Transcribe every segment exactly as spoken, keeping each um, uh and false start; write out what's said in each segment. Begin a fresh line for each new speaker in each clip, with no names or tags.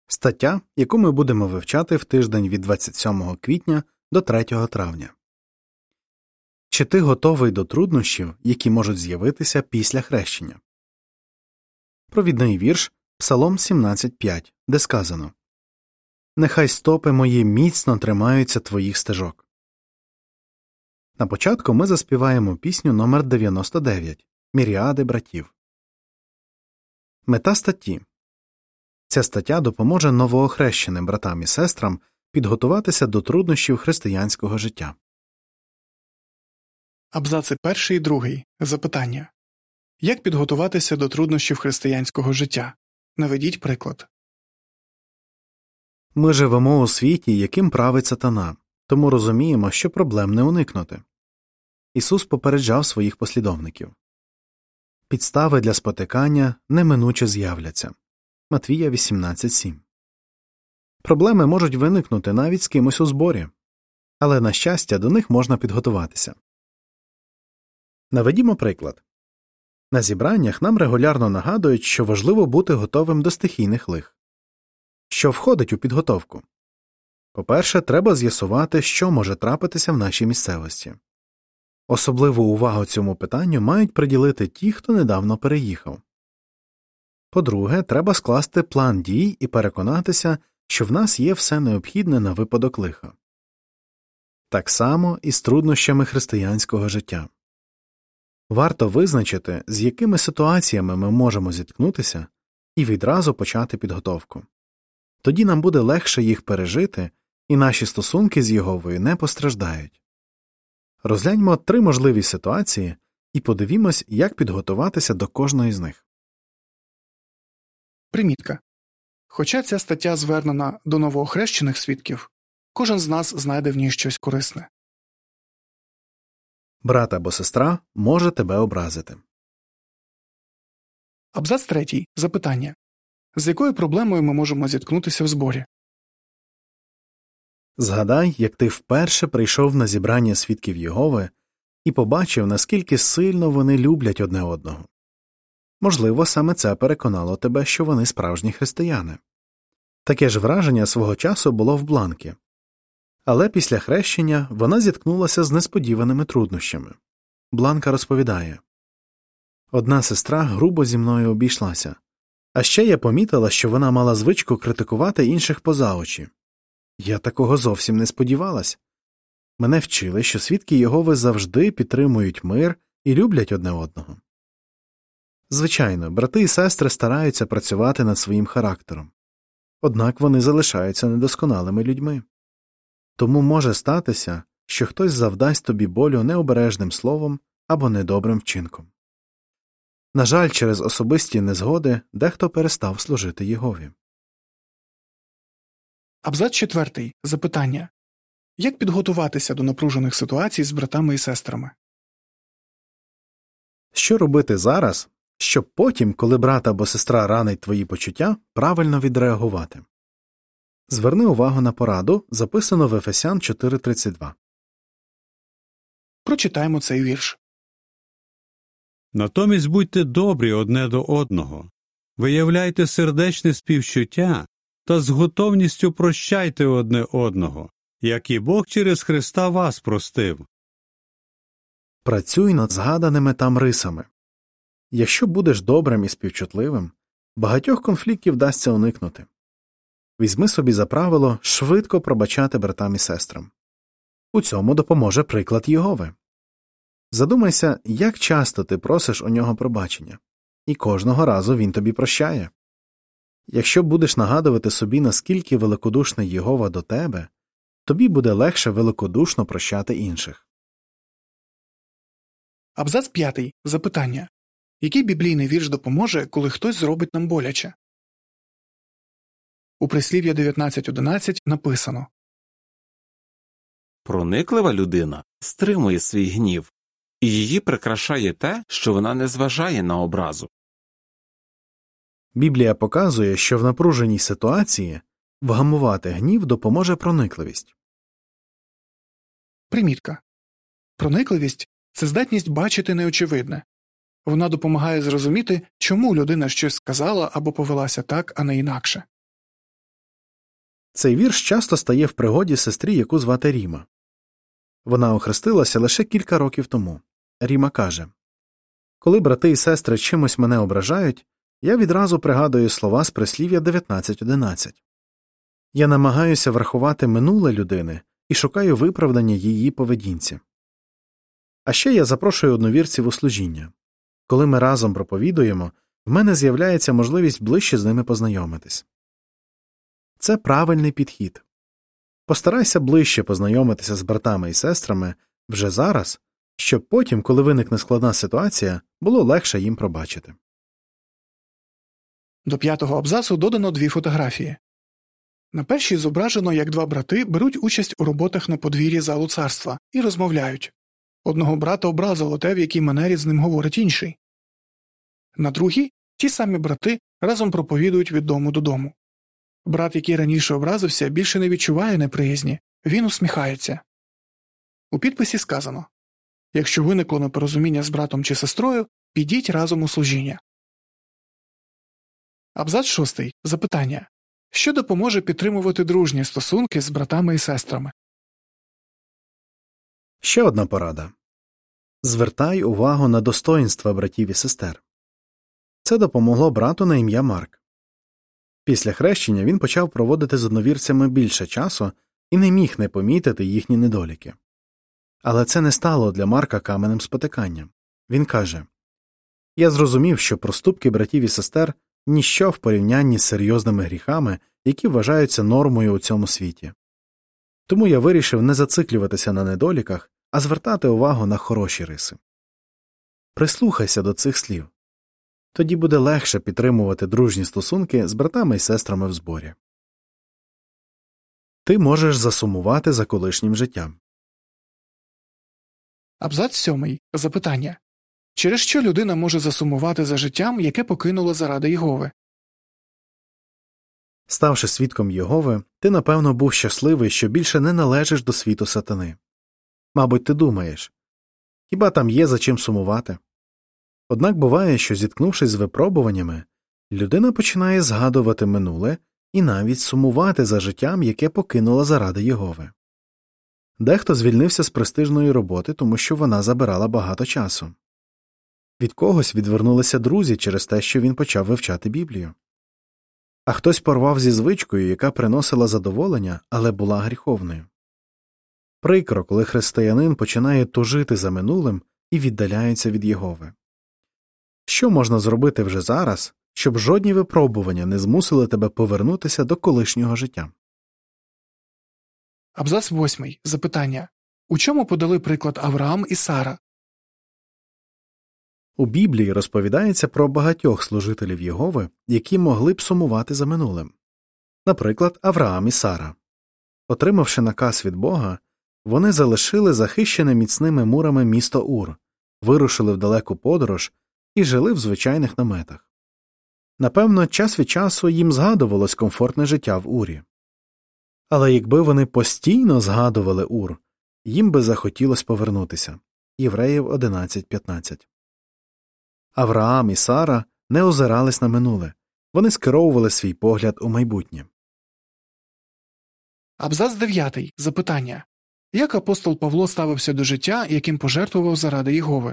Стаття, яку ми будемо вивчати в тиждень від двадцять сьомого квітня до третього травня. Чи ти готовий до труднощів, які можуть з'явитися після хрещення? Провідний вірш Псалом сімнадцять п'ять, де сказано: «Нехай стопи мої міцно тримаються твоїх стежок». На початку ми заспіваємо пісню номер дев'яносто дев'ять «Міріади братів». Мета статті. Ця стаття допоможе новоохрещеним братам і сестрам підготуватися до труднощів християнського життя.
Абзаци перший і другий. Запитання. Як підготуватися до труднощів християнського життя? Наведіть приклад.
Ми живемо у світі, яким править сатана, тому розуміємо, що проблем не уникнути. Ісус попереджав своїх послідовників. Підстави для спотикання неминуче з'являться. Матвія вісімнадцять сім. Проблеми можуть виникнути навіть з кимось у зборі, але, на щастя, до них можна підготуватися. Наведімо приклад. На зібраннях нам регулярно нагадують, що важливо бути готовим до стихійних лих. Що входить у підготовку? По-перше, треба з'ясувати, що може трапитися в нашій місцевості. Особливу увагу цьому питанню мають приділити ті, хто недавно переїхав. По-друге, треба скласти план дій і переконатися, що в нас є все необхідне на випадок лиха. Так само і з труднощами християнського життя. Варто визначити, з якими ситуаціями ми можемо зіткнутися, і відразу почати підготовку. Тоді нам буде легше їх пережити, і наші стосунки з Єговою не постраждають. Розгляньмо три можливі ситуації і подивімось, як підготуватися до кожної з них.
Примітка. Хоча ця стаття звернена до новоохрещених свідків, кожен з нас знайде в ній щось корисне.
Брат або сестра може тебе образити.
Абзац третій. Запитання. З якою проблемою ми можемо зіткнутися в зборі?
Згадай, як ти вперше прийшов на зібрання свідків Єгови і побачив, наскільки сильно вони люблять одне одного. Можливо, саме це переконало тебе, що вони справжні християни. Таке ж враження свого часу було в Бланкі. Але після хрещення вона зіткнулася з несподіваними труднощами. Бланка розповідає: «Одна сестра грубо зі мною обійшлася. А ще я помітила, що вона мала звичку критикувати інших поза очі. Я такого зовсім не сподівалась. Мене вчили, що свідки Єгови завжди підтримують мир і люблять одне одного». Звичайно, брати і сестри стараються працювати над своїм характером. Однак вони залишаються недосконалими людьми. Тому може статися, що хтось завдасть тобі болю необережним словом або недобрим вчинком. На жаль, через особисті незгоди дехто перестав служити Єгові.
Абзац четвертий. Запитання. Як підготуватися до напружених ситуацій з братами і сестрами?
Що робити зараз, щоб потім, коли брат або сестра ранить твої почуття, правильно відреагувати? Зверни увагу на пораду, записану в Ефесян чотири тридцять два.
Прочитаємо цей вірш.
Натомість будьте добрі одне до одного, виявляйте сердечне співчуття та з готовністю прощайте одне одного, як і Бог через Христа вас простив.
Працюй над згаданими там рисами. Якщо будеш добрим і співчутливим, багатьох конфліктів вдасться уникнути. Візьми собі за правило швидко пробачати братам і сестрам. У цьому допоможе приклад Єгови. Задумайся, як часто ти просиш у нього пробачення, і кожного разу він тобі прощає. Якщо будеш нагадувати собі, наскільки великодушний Єгова до тебе, тобі буде легше великодушно прощати інших.
Абзац п'ятий. Запитання. Який біблійний вірш допоможе, коли хтось зробить нам боляче? У Прислів'я дев'ятнадцять одинадцять написано:
Прониклива людина стримує свій гнів, і її прикрашає те, що вона не зважає на образу.
Біблія показує, що в напруженій ситуації вгамувати гнів допоможе проникливість.
Примітка. Проникливість – це здатність бачити неочевидне. Вона допомагає зрозуміти, чому людина щось сказала або повелася так, а не інакше.
Цей вірш часто стає в пригоді сестрі, яку звати Ріма. Вона охрестилася лише кілька років тому. Ріма каже: «Коли брати і сестри чимось мене ображають, я відразу пригадую слова з прислів'я дев'ятнадцять одинадцять. Я намагаюся врахувати минуле людини і шукаю виправдання її поведінці. А ще я запрошую одновірців у служіння. Коли ми разом проповідуємо, в мене з'являється можливість ближче з ними познайомитись. Це правильний підхід. Постарайся ближче познайомитися з братами і сестрами вже зараз, щоб потім, коли виникне складна ситуація, було легше їм пробачити».
До п'ятого абзацу додано дві фотографії. На першій зображено, як два брати беруть участь у роботах на подвір'ї залу царства і розмовляють. Одного брата образило те, в якій манері з ним говорить інший. На другій ті самі брати разом проповідують від дому додому. Брат, який раніше образився, більше не відчуває неприязні, він усміхається. У підписі сказано: «Якщо виникло непорозуміння з братом чи сестрою, підіть разом у служіння». Абзац шостий. Запитання. Що допоможе підтримувати дружні стосунки з братами і сестрами?
Ще одна порада. Звертай увагу на достоїнства братів і сестер. Це допомогло брату на ім'я Марк. Після хрещення він почав проводити з одновірцями більше часу і не міг не помітити їхні недоліки. Але це не стало для Марка каменем спотиканням. Він каже: «Я зрозумів, що проступки братів і сестер – ніщо в порівнянні з серйозними гріхами, які вважаються нормою у цьому світі. Тому я вирішив не зациклюватися на недоліках, а звертати увагу на хороші риси». Прислухайся до цих слів. Тоді буде легше підтримувати дружні стосунки з братами і сестрами в зборі. Ти можеш засумувати за колишнім життям.
Абзац сьомий. Запитання. Через що людина може засумувати за життям, яке покинула заради Єгови?
Ставши свідком Єгови, ти, напевно, був щасливий, що більше не належиш до світу сатани. Мабуть, ти думаєш, хіба там є за чим сумувати? Однак буває, що, зіткнувшись з випробуваннями, людина починає згадувати минуле і навіть сумувати за життям, яке покинула заради Єгови. Дехто звільнився з престижної роботи, тому що вона забирала багато часу. Від когось відвернулися друзі через те, що він почав вивчати Біблію. А хтось порвав зі звичкою, яка приносила задоволення, але була гріховною. Прикро, коли християнин починає тужити за минулим і віддаляється від Єгови. Що можна зробити вже зараз, щоб жодні випробування не змусили тебе повернутися до колишнього життя?
Абзац восьмий. Запитання. У чому подали приклад Авраам і Сара?
У Біблії розповідається про багатьох служителів Єгови, які могли б сумувати за минулим. Наприклад, Авраам і Сара. Отримавши наказ від Бога, вони залишили захищене міцними мурами місто Ур, вирушили в далеку подорож і жили в звичайних наметах. Напевно, час від часу їм згадувалось комфортне життя в Урі. Але якби вони постійно згадували Ур, їм би захотілось повернутися. Євреїв одинадцять п'ятнадцять. Авраам і Сара не озирались на минуле, вони скеровували свій погляд у майбутнє.
Абзац дев'ятий. Запитання. Як апостол Павло ставився до життя, яким пожертвував заради Єгови?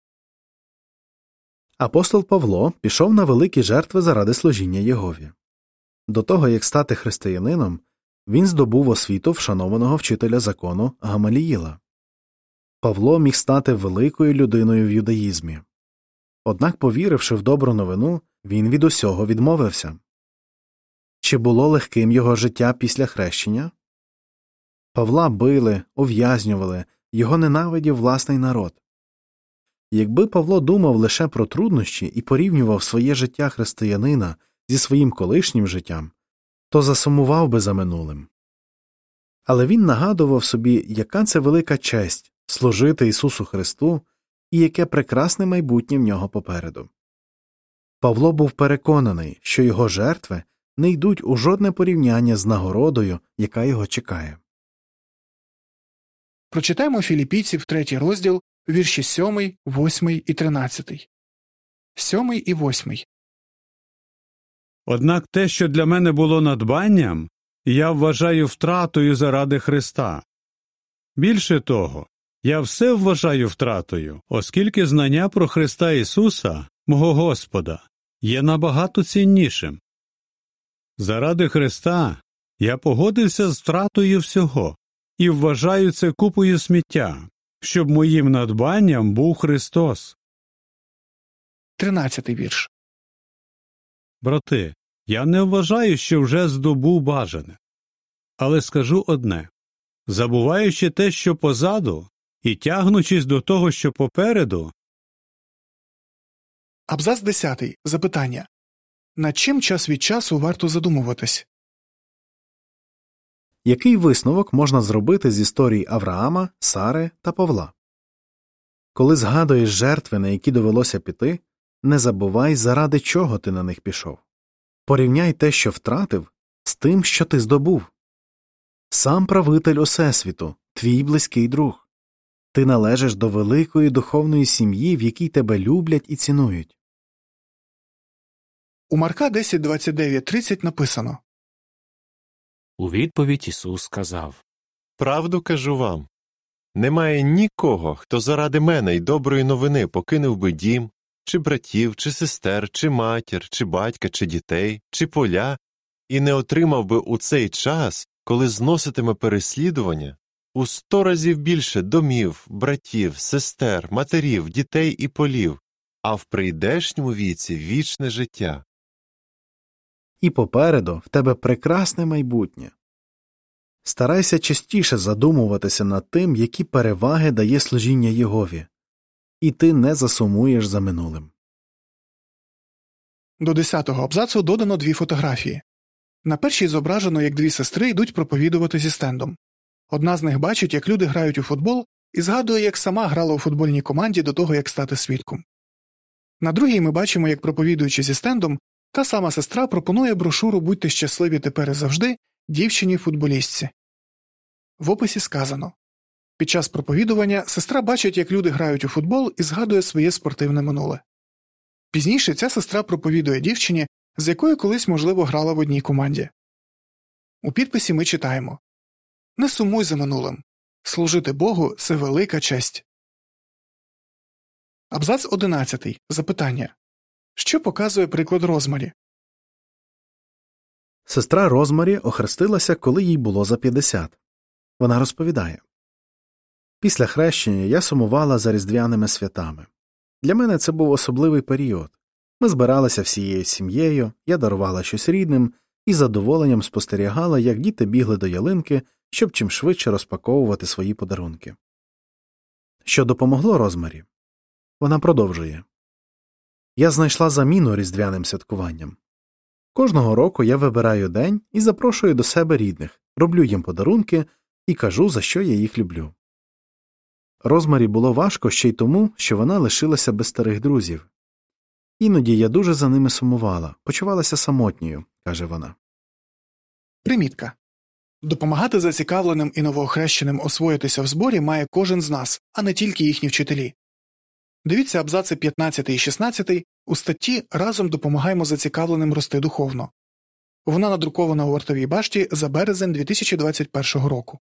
Апостол Павло пішов на великі жертви заради служіння Єгові. До того, як стати християнином, він здобув освіту вшанованого вчителя закону Гамаліїла. Павло міг стати великою людиною в юдаїзмі. Однак, повіривши в добру новину, він від усього відмовився. Чи було легким його життя після хрещення? Павла били, ув'язнювали, його ненавидів власний народ. Якби Павло думав лише про труднощі і порівнював своє життя християнина зі своїм колишнім життям, то засумував би за минулим. Але він нагадував собі, яка це велика честь – служити Ісусу Христу і яке прекрасне майбутнє в нього попереду. Павло був переконаний, що його жертви не йдуть у жодне порівняння з нагородою, яка його чекає.
Прочитаємо Філіпійців третій розділ, вірші сьомий, восьмий і тринадцятий. Сьомий і восьмий.
Однак те, що для мене було надбанням, я вважаю втратою заради Христа. Більше того, я все вважаю втратою, оскільки знання про Христа Ісуса, мого Господа, є набагато ціннішим. Заради Христа я погодився з втратою всього і вважаю це купою сміття, щоб моїм надбанням був Христос.
Тринадцятий вірш.
Брати, я не вважаю, що вже здобув бажане. Але скажу одне. Забуваючи те, що позаду, і тягнучись до того, що попереду.
Абзац десятий. Запитання. Над чим час від часу варто задумуватись?
Який висновок можна зробити з історій Авраама, Сари та Павла? Коли згадуєш жертви, на які довелося піти, не забувай, заради чого ти на них пішов. Порівняй те, що втратив, з тим, що ти здобув. Сам правитель Усесвіту, твій близький друг. Ти належиш до великої духовної сім'ї, в якій тебе люблять і цінують.
У Марка десять двадцять дев'ять тридцять написано.
У відповідь Ісус сказав:
Правду кажу вам, немає нікого, хто заради мене й доброї новини покинув би дім, чи братів, чи сестер, чи матір, чи батька, чи дітей, чи поля, і не отримав би у цей час, коли зноситиме переслідування, у сто разів більше домів, братів, сестер, матерів, дітей і полів, а в прийдешньому віці вічне життя.
І попереду в тебе прекрасне майбутнє. Старайся частіше задумуватися над тим, які переваги дає служіння Єгові, і ти не засумуєш за минулим.
До десятого абзацу додано дві фотографії. На першій зображено, як дві сестри йдуть проповідувати зі стендом. Одна з них бачить, як люди грають у футбол, і згадує, як сама грала у футбольній команді до того, як стати свідком. На другій ми бачимо, як, проповідуючи зі стендом, та сама сестра пропонує брошуру «Будьте щасливі тепер і завжди» дівчині-футболістці. В описі сказано. Під час проповідування сестра бачить, як люди грають у футбол, і згадує своє спортивне минуле. Пізніше ця сестра проповідує дівчині, з якою колись, можливо, грала в одній команді. У підписі ми читаємо: «Не сумуй за минулим. Служити Богу – це велика честь». Абзац одинадцятий. Запитання. Що показує приклад Розмарі?
Сестра Розмарі охрестилася, коли їй було за п'ятдесят. Вона розповідає. Після хрещення я сумувала за різдвяними святами. Для мене це був особливий період. Ми збиралися всією сім'єю, я дарувала щось рідним і з задоволенням спостерігала, як діти бігли до ялинки, щоб чим швидше розпаковувати свої подарунки. Що допомогло Розмарі? Вона продовжує. Я знайшла заміну різдвяним святкуванням. Кожного року я вибираю день і запрошую до себе рідних, роблю їм подарунки і кажу, за що я їх люблю. Розмарі було важко ще й тому, що вона лишилася без старих друзів. Іноді я дуже за ними сумувала, почувалася самотньою, каже вона.
Примітка. Допомагати зацікавленим і новоохрещеним освоїтися в зборі має кожен з нас, а не тільки їхні вчителі. Дивіться абзаци п'ятнадцятий і шістнадцятий у статті «Разом допомагаємо зацікавленим рости духовно». Вона надрукована у вартовій башті за березень дві тисячі двадцять першого року.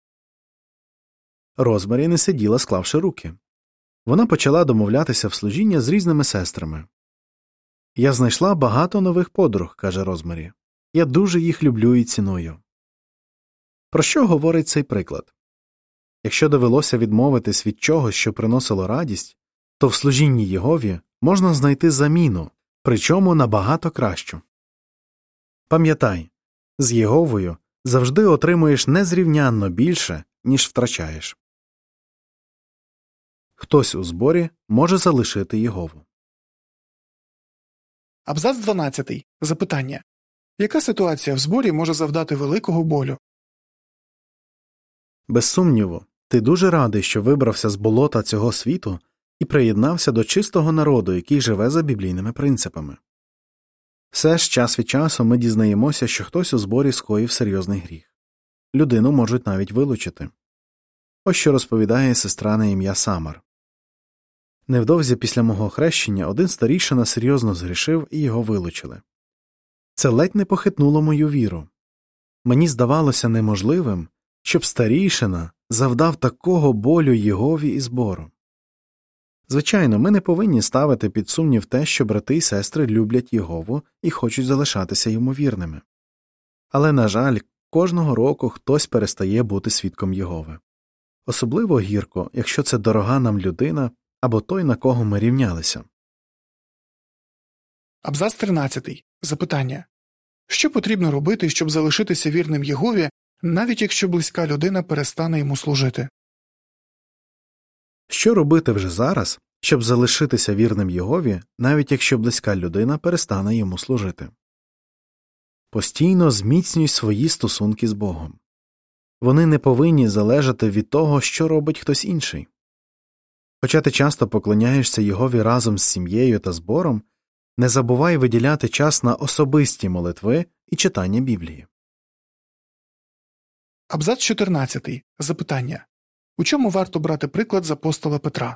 Розмарі не сиділа, склавши руки. Вона почала домовлятися в служіння з різними сестрами. «Я знайшла багато нових подруг», – каже Розмарі. «Я дуже їх люблю і ціную». Про що говорить цей приклад? Якщо довелося відмовитись від чогось, що приносило радість, то в служінні Єгові можна знайти заміну, причому набагато кращу. Пам'ятай, з Єговою завжди отримуєш незрівнянно більше, ніж втрачаєш. Хтось у зборі може залишити Єгову.
Абзац дванадцятий. Запитання. Яка ситуація в зборі може завдати великого болю?
Без сумніву, ти дуже радий, що вибрався з болота цього світу і приєднався до чистого народу, який живе за біблійними принципами. Все ж час від часу ми дізнаємося, що хтось у зборі скоїв серйозний гріх. Людину можуть навіть вилучити. Ось що розповідає сестра на ім'я Самар. Невдовзі після мого хрещення один старійшина серйозно згрішив і його вилучили. Це ледь не похитнуло мою віру. Мені здавалося неможливим, щоб старійшина завдав такого болю Єгові і збору. Звичайно, ми не повинні ставити під сумнів те, що брати й сестри люблять Єгову і хочуть залишатися йому вірними. Але, на жаль, кожного року хтось перестає бути свідком Єгови. Особливо гірко, якщо це дорога нам людина або той, на кого ми рівнялися.
Абзац тринадцятий. Запитання. Що потрібно робити, щоб залишитися вірним Єгові, навіть якщо близька людина перестане йому служити?
Що робити вже зараз, щоб залишитися вірним Єгові, навіть якщо близька людина перестане йому служити? Постійно зміцнюй свої стосунки з Богом. Вони не повинні залежати від того, що робить хтось інший. Хоча ти часто поклоняєшся Єгові разом з сім'єю та збором, не забувай виділяти час на особисті молитви і читання Біблії.
Абзац чотирнадцятий. Запитання. У чому варто брати приклад з апостола Петра?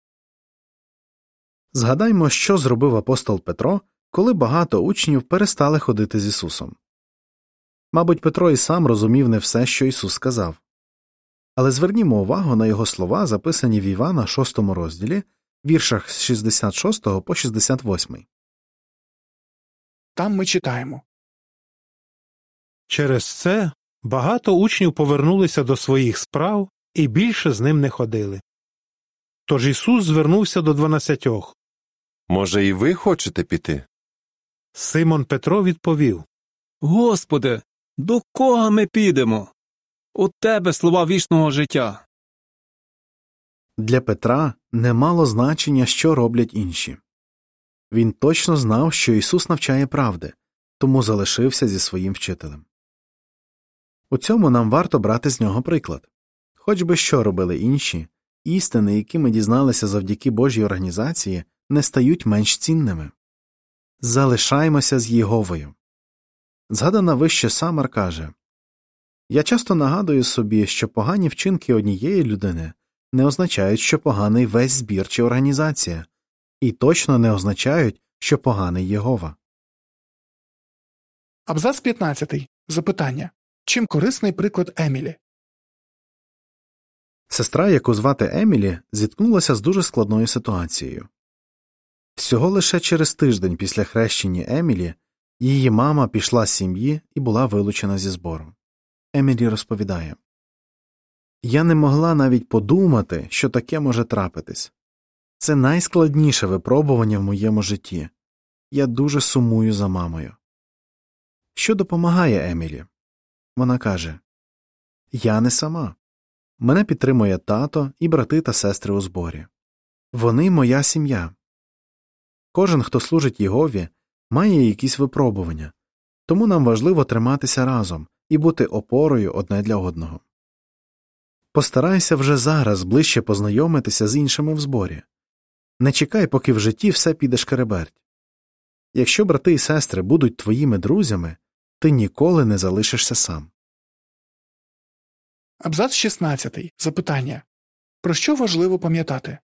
Згадаймо, що зробив апостол Петро, коли багато учнів перестали ходити з Ісусом. Мабуть, Петро і сам розумів не все, що Ісус сказав. Але звернімо увагу на його слова, записані в Івана шостому розділі, віршах з шістдесят шостого по шістдесят восьмий.
Там ми читаємо.
Через це багато учнів повернулися до своїх справ і більше з ним не ходили. Тож Ісус звернувся до дванадцятьох.
Може, і ви хочете піти?
Симон Петро відповів:
Господи, до кого ми підемо? У Тебе слова вічного життя.
Для Петра не мало значення, що роблять інші. Він точно знав, що Ісус навчає правди, тому залишився зі своїм вчителем. У цьому нам варто брати з нього приклад. Хоч би що робили інші, істини, які ми дізналися завдяки Божій організації, не стають менш цінними. Залишаймося з Єговою. Згадана вище Самар каже: «Я часто нагадую собі, що погані вчинки однієї людини не означають, що поганий весь збір чи організація, і точно не означають, що поганий Єгова».
Абзац п'ятнадцятий. Запитання. Чим корисний приклад Емілі?
Сестра, яку звати Емілі, зіткнулася з дуже складною ситуацією. Всього лише через тиждень після хрещення Емілі її мама пішла з сім'ї і була вилучена зі збору. Емілі розповідає: «Я не могла навіть подумати, що таке може трапитись. Це найскладніше випробування в моєму житті. Я дуже сумую за мамою». Що допомагає Емілі? Вона каже: «Я не сама. Мене підтримує тато і брати та сестри у зборі. Вони моя сім'я. Кожен, хто служить Єгові, має якісь випробування, тому нам важливо триматися разом і бути опорою одне для одного. Постарайся вже зараз ближче познайомитися з іншими в зборі. Не чекай, поки в житті все піде шкереберть. Якщо брати і сестри будуть твоїми друзями, ти ніколи не залишишся сам».
Абзац шістнадцятий. Запитання. Про що важливо пам'ятати?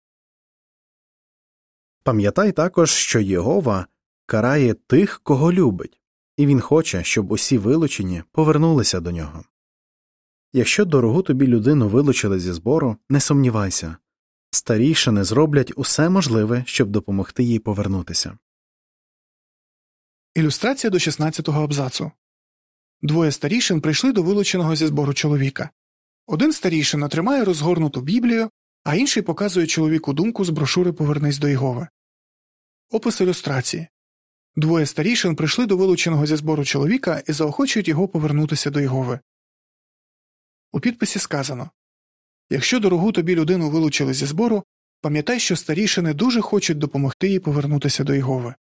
Пам'ятай також, що Єгова карає тих, кого любить, і він хоче, щоб усі вилучені повернулися до нього. Якщо дорогу тобі людину вилучили зі збору, не сумнівайся. Старійшини зроблять усе можливе, щоб допомогти їй повернутися.
Ілюстрація до шістнадцятого абзацу. Двоє старішин прийшли до вилученого зі збору чоловіка. Один старішина тримає розгорнуту Біблію, а інший показує чоловіку думку з брошури «Повернись до Єгови». Опис ілюстрації. Двоє старішин прийшли до вилученого зі збору чоловіка і заохочують його повернутися до Єгови. У підписі сказано: «Якщо дорогу тобі людину вилучили зі збору, пам'ятай, що старішини дуже хочуть допомогти їй повернутися до Єгови».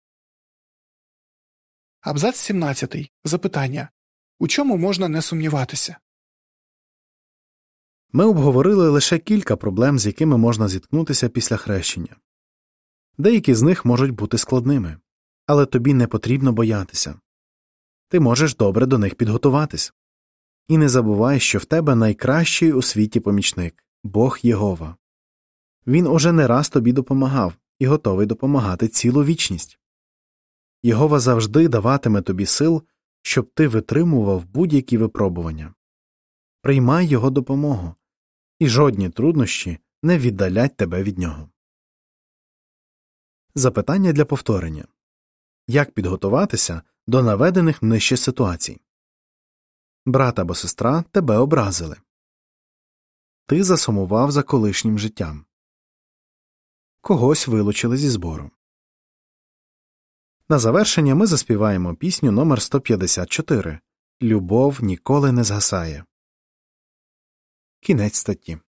Абзац сімнадцятий. Запитання. У чому можна не сумніватися?
Ми обговорили лише кілька проблем, з якими можна зіткнутися після хрещення. Деякі з них можуть бути складними, але тобі не потрібно боятися. Ти можеш добре до них підготуватись. І не забувай, що в тебе найкращий у світі помічник – Бог Єгова. Він уже не раз тобі допомагав і готовий допомагати цілу вічність. Єгова завжди даватиме тобі сил, щоб ти витримував будь-які випробування. Приймай його допомогу, і жодні труднощі не віддалять тебе від нього. Запитання для повторення. Як підготуватися до наведених нижче ситуацій? Брат або сестра тебе образили. Ти засумував за колишнім життям. Когось вилучили зі збору. На завершення ми заспіваємо пісню номер сто п'ятдесят чотири «Любов ніколи не згасає». Кінець статті.